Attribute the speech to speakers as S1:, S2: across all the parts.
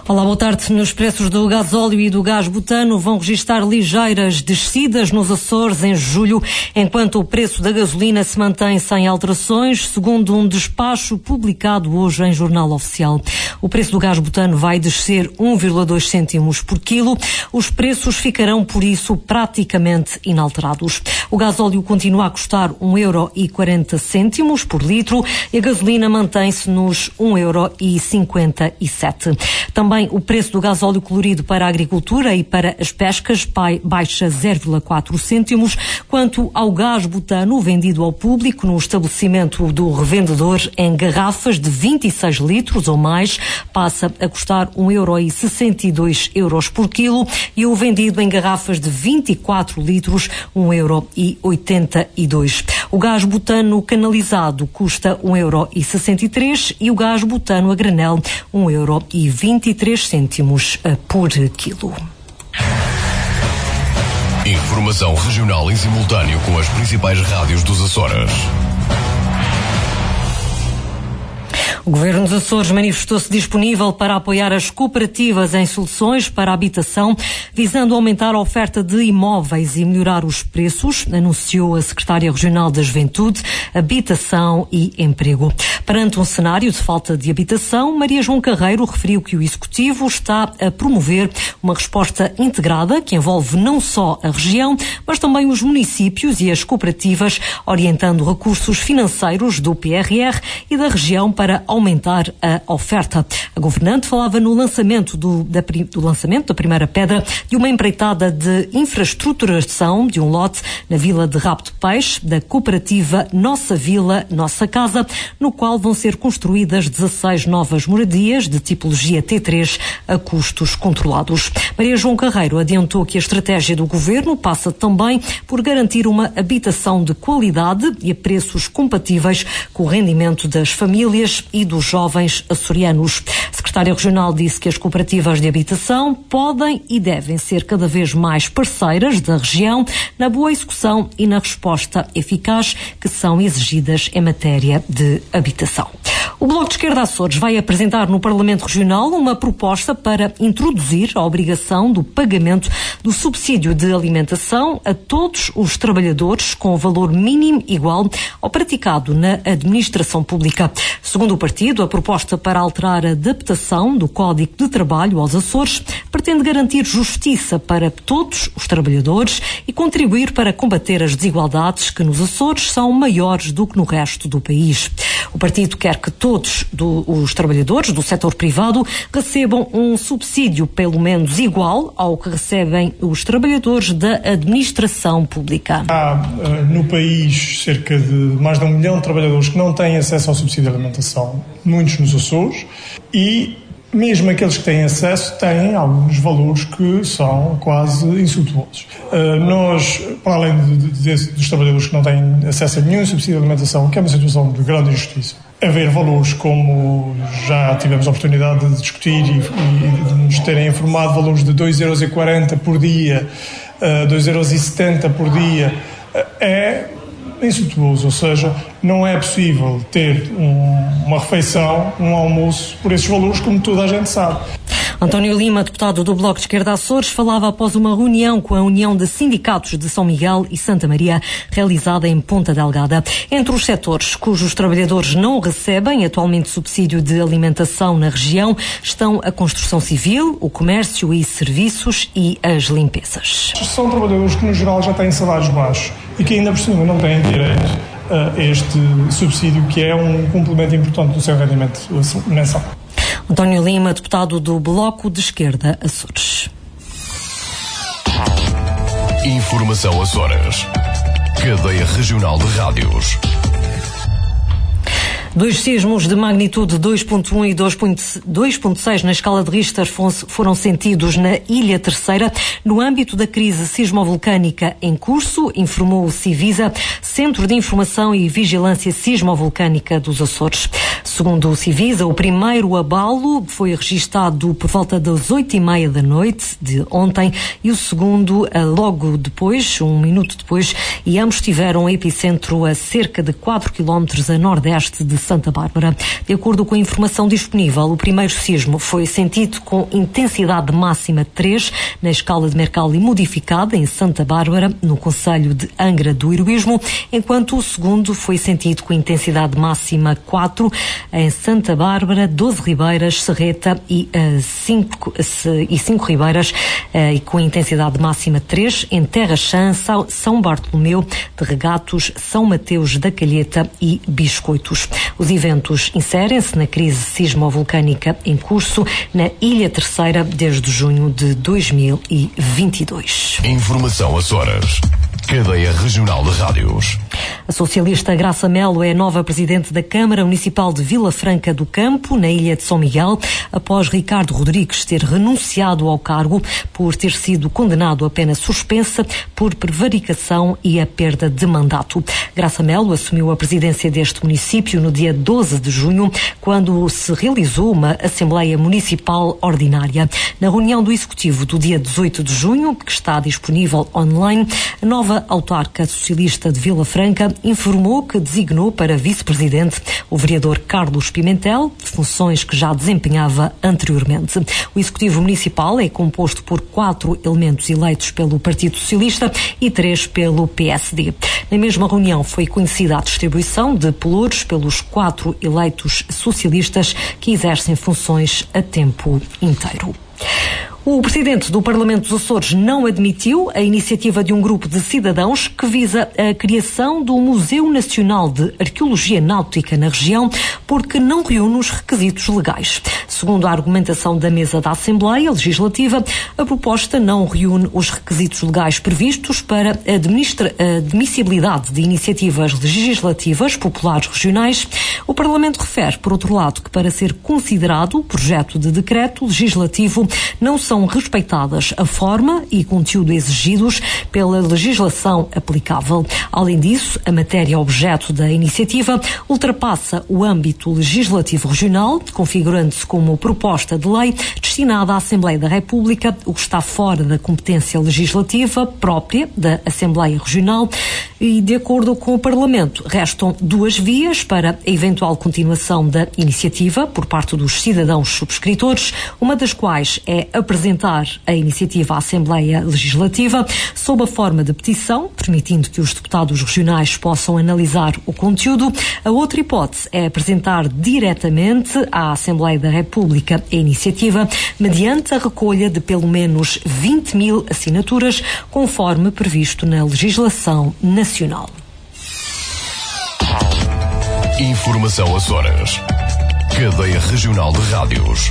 S1: Olá, boa tarde. Nos preços do gasóleo e do gás butano vão registrar ligeiras descidas nos Açores em julho, enquanto o preço da gasolina se mantém sem alterações, segundo um despacho publicado hoje em Jornal Oficial. O preço do gás butano vai descer 1,2 cêntimos por quilo. Os preços ficarão, por isso, praticamente inalterados. O gasóleo continua a custar €1,40 por litro e a gasolina mantém-se nos €1,57. Também o preço do gasóleo colorido para a agricultura e para as pescas baixa 0,4 cêntimos. Quanto ao gás butano vendido ao público no estabelecimento do revendedor em garrafas de 26 litros ou mais, passa a custar €1,62 por quilo e o vendido em garrafas de 24 litros, €1,82. O gás butano canalizado custa €1,63 e o gás butano a granel €1,23 por quilo.
S2: Informação regional em simultâneo com as principais rádios dos Açores.
S1: O Governo dos Açores manifestou-se disponível para apoiar as cooperativas em soluções para a habitação, visando aumentar a oferta de imóveis e melhorar os preços, anunciou a Secretária Regional da Juventude, Habitação e Emprego. Perante um cenário de falta de habitação, Maria João Carreiro referiu que o Executivo está a promover uma resposta integrada que envolve não só a região, mas também os municípios e as cooperativas, orientando recursos financeiros do PRR e da região para aumentar a oferta. A governante falava no lançamento do lançamento da primeira pedra de uma empreitada de infraestruturação de um lote na Vila de Rabo de Peixe, da cooperativa Nossa Vila, Nossa Casa, no qual vão ser construídas 16 novas moradias de tipologia T3 a custos controlados. Maria João Carreiro adiantou que a estratégia do governo passa também por garantir uma habitação de qualidade e a preços compatíveis com o rendimento das famílias e dos jovens açorianos. A secretária regional disse que as cooperativas de habitação podem e devem ser cada vez mais parceiras da região na boa execução e na resposta eficaz que são exigidas em matéria de habitação. O Bloco de Esquerda Açores vai apresentar no Parlamento Regional uma proposta para introduzir a obrigação do pagamento do subsídio de alimentação a todos os trabalhadores com valor mínimo igual ao praticado na administração pública. Segundo o partido, a proposta para alterar a adaptação do Código de Trabalho aos Açores pretende garantir justiça para todos os trabalhadores e contribuir para combater as desigualdades que nos Açores são maiores do que no resto do país. O partido quer que todos os trabalhadores do setor privado recebam um subsídio pelo menos igual ao que recebem os trabalhadores da administração pública.
S3: Há no país cerca de mais de 1 milhão de trabalhadores que não têm acesso ao subsídio de alimentação, muitos nos Açores, e mesmo aqueles que têm acesso têm alguns valores que são quase insultuosos. Nós, para além dos trabalhadores que não têm acesso a nenhum subsídio de alimentação, que é uma situação de grande injustiça, haver valores como já tivemos a oportunidade de discutir e de nos terem informado, valores de €2,40 por dia, €2,70 por dia, é insultuoso, ou seja, não é possível ter uma refeição, um almoço por esses valores, como toda a gente sabe.
S1: António Lima, deputado do Bloco de Esquerda Açores, falava após uma reunião com a União de Sindicatos de São Miguel e Santa Maria, realizada em Ponta Delgada. Entre os setores cujos trabalhadores não recebem atualmente subsídio de alimentação na região estão a construção civil, o comércio e serviços e as limpezas.
S3: São trabalhadores que, no geral, já têm salários baixos e que ainda por cima não têm direito a este subsídio, que é um complemento importante do seu rendimento mensal.
S1: António Lima, deputado do Bloco de Esquerda Açores.
S2: Informação Açores. Cadeia Regional de Rádios.
S1: 2 sismos de magnitude 2.1 e 2.6 na escala de Richter foram sentidos na Ilha Terceira no âmbito da crise sismovolcânica em curso, informou o Civisa, Centro de Informação e Vigilância Sismovolcânica dos Açores. Segundo o Civisa, o primeiro abalo foi registado por volta das 8h30 da noite de ontem e o segundo logo depois, 1 minuto depois, e ambos tiveram epicentro a cerca de 4 km a nordeste de Santa Bárbara. De acordo com a informação disponível, o primeiro sismo foi sentido com intensidade máxima 3 na escala de Mercalli modificada em Santa Bárbara, no concelho de Angra do Heroísmo, enquanto o segundo foi sentido com intensidade máxima 4 em Santa Bárbara, 12 Ribeiras, Serreta e 5 Ribeiras, e com intensidade máxima 3 em Terra Chã, São Bartolomeu de Regatos, São Mateus da Calheta e Biscoitos. Os eventos inserem-se na crise sismovolcânica em curso na Ilha Terceira desde junho de 2022.
S2: Informação Açores. Cadeia Regional de Rádios.
S1: A socialista Graça Melo é a nova presidente da Câmara Municipal de Vila Franca do Campo, na Ilha de São Miguel, após Ricardo Rodrigues ter renunciado ao cargo por ter sido condenado a pena suspensa por prevaricação e a perda de mandato. Graça Melo assumiu a presidência deste município no dia 12 de junho, quando se realizou uma Assembleia Municipal Ordinária. Na reunião do Executivo do dia 18 de junho, que está disponível online, a nova autarca socialista de Vila Franca informou que designou para vice-presidente o vereador Carlos Pimentel, funções que já desempenhava anteriormente. O Executivo Municipal é composto por 4 elementos eleitos pelo Partido Socialista e 3 pelo PSD. Na mesma reunião foi conhecida a distribuição de pelouros pelos 4 eleitos socialistas que exercem funções a tempo inteiro. O presidente do Parlamento dos Açores não admitiu a iniciativa de um grupo de cidadãos que visa a criação do Museu Nacional de Arqueologia Náutica na região, porque não reúne os requisitos legais. Segundo a argumentação da mesa da Assembleia Legislativa, a proposta não reúne os requisitos legais previstos para a admissibilidade de iniciativas legislativas populares regionais. O Parlamento refere, por outro lado, que para ser considerado o projeto de decreto legislativo não são respeitadas a forma e conteúdo exigidos pela legislação aplicável. Além disso, a matéria objeto da iniciativa ultrapassa o âmbito legislativo regional, configurando-se como proposta de lei destinada à Assembleia da República, o que está fora da competência legislativa própria da Assembleia Regional, e, de acordo com o Parlamento, restam 2 vias para a eventual continuação da iniciativa por parte dos cidadãos subscritores, uma das quais é apresentar a iniciativa à Assembleia Legislativa sob a forma de petição, permitindo que os deputados regionais possam analisar o conteúdo. A outra hipótese é apresentar diretamente à Assembleia da República a iniciativa, mediante a recolha de pelo menos 20.000 assinaturas, conforme previsto na legislação nacional.
S2: Informação Açores. Cadeia Regional de Rádios.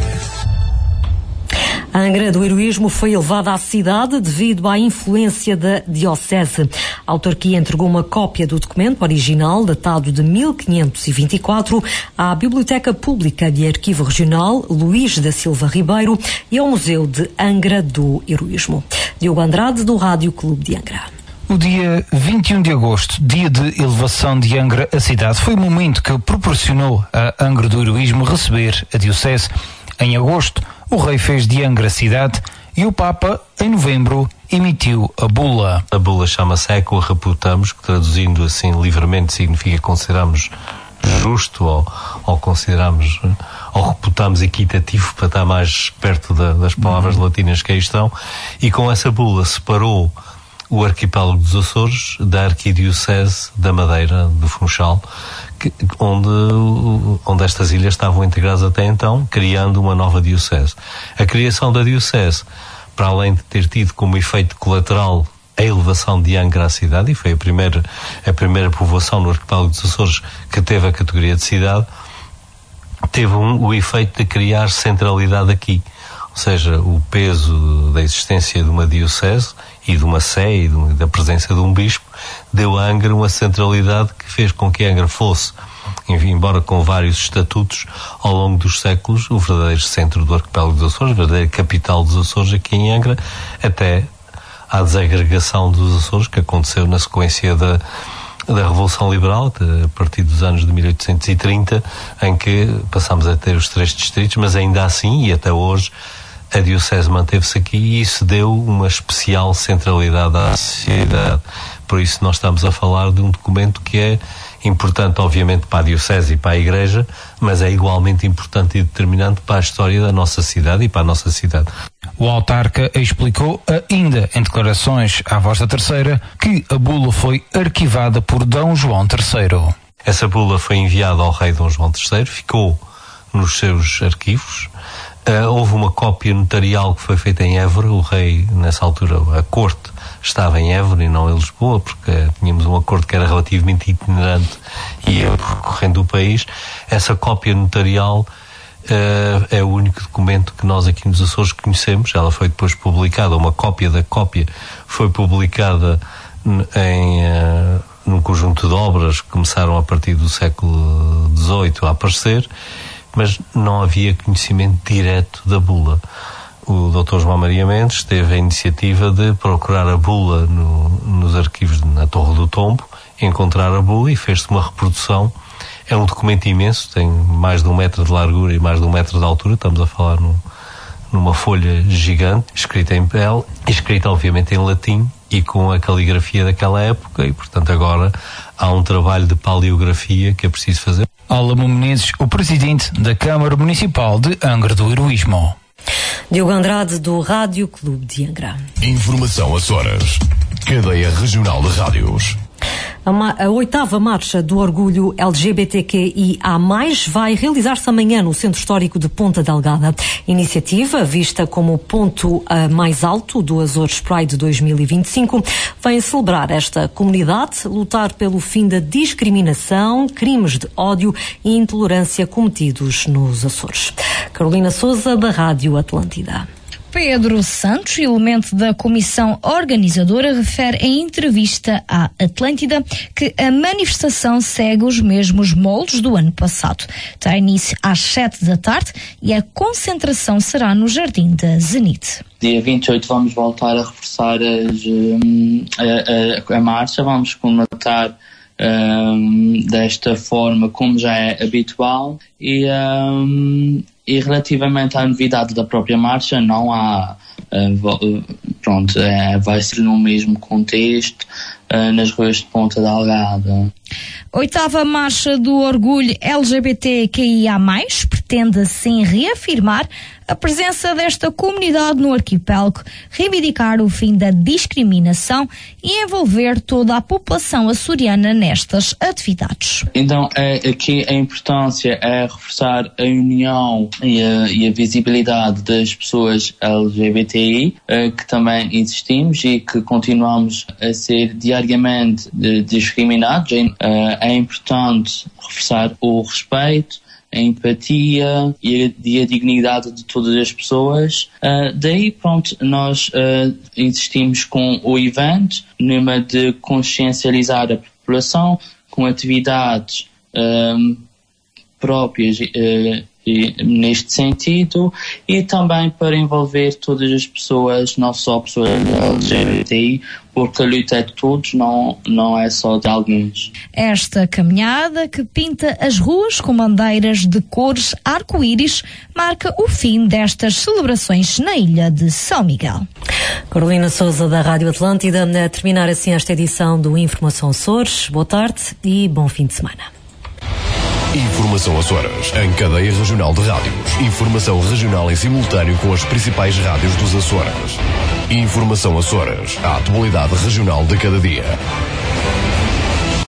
S1: A Angra do Heroísmo foi elevada à cidade devido à influência da Diocese. A autarquia entregou uma cópia do documento original, datado de 1524, à Biblioteca Pública de Arquivo Regional Luís da Silva Ribeiro e ao Museu de Angra do Heroísmo. Diogo Andrade, do Rádio Clube de Angra.
S4: O dia 21 de agosto, dia de elevação de Angra à cidade, foi o momento que proporcionou a Angra do Heroísmo receber a Diocese. Em agosto, o rei fez de Angra cidade e o Papa, em novembro, emitiu a bula.
S5: A bula chama-se Eco Reputamos, que traduzindo assim livremente significa consideramos justo ou consideramos ou reputamos equitativo, para estar mais perto das palavras latinas que aí estão, e com essa bula separou o arquipélago dos Açores da Arquidiocese da Madeira, do Funchal, onde estas ilhas estavam integradas até então, criando uma nova diocese. A criação da diocese, para além de ter tido como efeito colateral a elevação de Angra à cidade, e foi a primeira povoação no arquipélago dos Açores que teve a categoria de cidade, teve o efeito de criar centralidade aqui. Ou seja, o peso da existência de uma diocese e de uma sé e da presença de um bispo deu a Angra uma centralidade que fez com que Angra fosse, embora com vários estatutos, ao longo dos séculos, o verdadeiro centro do arquipélago dos Açores, a verdadeira capital dos Açores aqui em Angra, até à desagregação dos Açores, que aconteceu na sequência da Revolução Liberal, a partir dos anos de 1830, em que passámos a ter os 3 distritos, mas ainda assim, e até hoje, a Diocese manteve-se aqui e isso deu uma especial centralidade à sociedade. Por isso nós estamos a falar de um documento que importante obviamente para a Diocese e para a Igreja, mas é igualmente importante e determinante para a história da nossa cidade e para a nossa cidade.
S4: O autarca explicou ainda em declarações à Voz da Terceira que a bula foi arquivada por Dom João III.
S5: Essa bula foi enviada ao rei Dom João III, ficou nos seus arquivos. Houve uma cópia notarial que foi feita em Évora. O rei, nessa altura, a corte estava em Évora e não em Lisboa, porque tínhamos um acordo que era relativamente itinerante e ia percorrendo o país. Essa cópia notarial é o único documento que nós aqui nos Açores conhecemos. Ela foi depois publicada, uma cópia da cópia foi publicada num conjunto de obras que começaram a partir do século XVIII a aparecer, mas não havia conhecimento direto da bula. O Dr. João Maria Mendes teve a iniciativa de procurar a bula nos arquivos na Torre do Tombo, encontrar a bula e fez-se uma reprodução. É um documento imenso, tem mais de 1 metro de largura e mais de 1 metro de altura. Estamos a falar numa folha gigante, escrita em pele, escrita obviamente em latim e com a caligrafia daquela época, e portanto agora há um trabalho de paleografia que é preciso fazer.
S4: Álamo Menezes, o presidente da Câmara Municipal de Angra do Heroísmo.
S1: Diogo Andrade, do Rádio Clube de Angra.
S2: Informação Açores. Cadeia Regional de Rádios.
S1: A 8ª Marcha do Orgulho LGBTQIA+, vai realizar-se amanhã no Centro Histórico de Ponta Delgada. Iniciativa, vista como o ponto mais alto do Açores Pride 2025, vem celebrar esta comunidade, lutar pelo fim da discriminação, crimes de ódio e intolerância cometidos nos Açores. Carolina Sousa, da Rádio Atlântida.
S6: Pedro Santos, elemento da comissão organizadora, refere em entrevista à Atlântida que a manifestação segue os mesmos moldes do ano passado. Terá início às 7 da tarde e a concentração será no Jardim da Zenit.
S7: Dia 28 vamos voltar a reforçar a marcha, vamos comemorar desta forma como já é habitual e relativamente à novidade da própria marcha não há, vai ser no mesmo contexto nas ruas de Ponta Delgada.
S6: 8ª Marcha do Orgulho LGBTQIA+, pretende assim reafirmar a presença desta comunidade no arquipélago, reivindicar o fim da discriminação e envolver toda a população açoriana nestas atividades.
S7: Então, aqui a importância é reforçar a união e a visibilidade das pessoas LGBTI, que também existimos e que continuamos a ser diariamente discriminados. É importante reforçar o respeito, a empatia e a dignidade de todas as pessoas. Daí, nós insistimos com o evento, numa de consciencializar a população com atividades próprias neste sentido e também para envolver todas as pessoas, não só pessoas LGBTI, porque a luta é de todos, não é só de alguns.
S6: Esta caminhada, que pinta as ruas com bandeiras de cores arco-íris, marca o fim destas celebrações na ilha de São Miguel.
S1: Carolina Sousa, da Rádio Atlântida, a terminar assim esta edição do Informação Açores. Boa tarde e bom fim de semana.
S2: Informação Açores, em cadeia regional de rádios. Informação regional em simultâneo com as principais rádios dos Açores. Informação Açores, a atualidade regional de cada dia.